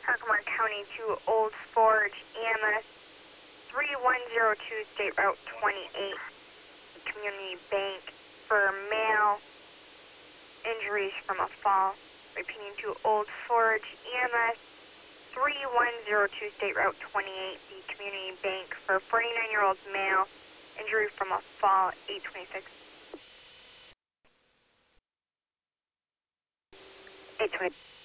Herkimer County to Old Forge, EMS 3102 State Route 28, Community Bank for male, injuries from a fall. Repeating to Old Forge, EMS 3102 State Route 28, the Community Bank for 49-year-old male, injury from a fall, 826. 820.